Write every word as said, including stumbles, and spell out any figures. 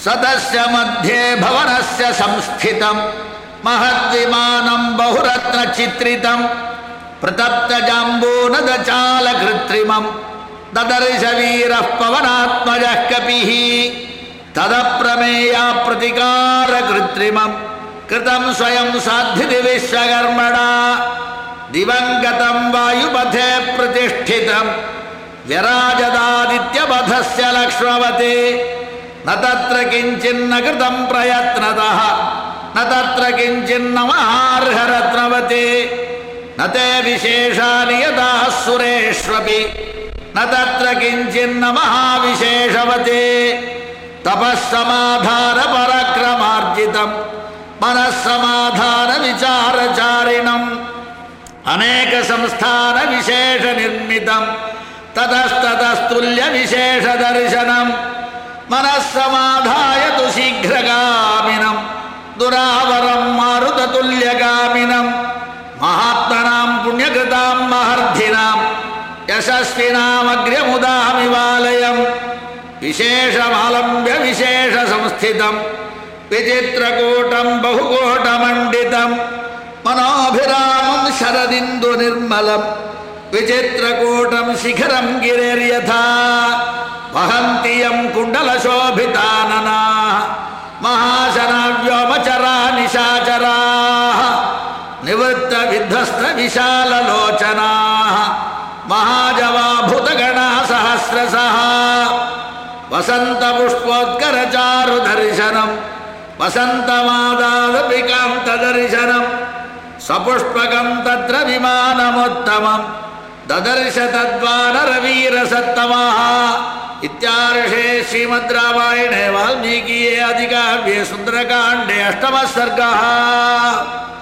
सतस्य मध्ये भवनस्य संस्थितं महद्विमानं बहुरत्न चित्रितं प्रतप्त जाम्बूनदचाल कृत्रिमं ददर्श वीरः पवनात्मजः कपिः तदप्रमेया प्रतिकार कृत्रिमं कृतं स्वयं साध्विति विश्वकर्मणा दिवंगतं वायुपथे प्रतिष्ठितं व्यराजदादित्यपथस्य लक्ष्मवते न तत्र किंचिन्न कृतं प्रयत्नतः न तत्र किंचिन्न महार्हरत्नवते न ते विशेषानि यथा सुरेष्वपि न तत्र किंचिन्न महाविशेषवते तपस्समाधान पराक्रमार्जितं मनस्समाधान विचारचारिणम् अनेक संस्थान विशेष निर्मितं ततस्ततस्तुल्य विशेष दर्शनम् मनस्समाधाय तु शीघ्रगामिनं दुरावरं मारुततुल्यगामिनं महात्मनां पुण्यकृतां महर्धिनां यशस्विनामग्र्यमुदामिवालयं विशेषमालम्ब्य विशेषसंस्थितं विचित्रकूटं बहुकोटमण्डितं मनोभिरामं शरदिन्दु निर्मलं विचित्रकूटं शिखरं गिरिर्यथा वहन्ति यं कुण्डलशोभिताननाः महाशनाव्योमचरा निशाचराः निवृत्तविध्वस्तविशाललोचनाः महाजवाभूतगणा सहस्रशः वसन्तपुष्पोत्करचारुदर्शनं वसन्तमादादपिकान्तदर्शनं सपुष्पकं तत्र विमानमुत्तमं ददर्श तद्वानरवीरसत्तमः इत्यार्षे श्रीमद् रामायणे वाल्मीकिये आदिकाव्ये सुन्दरकाण्डे अष्टमः सर्गः।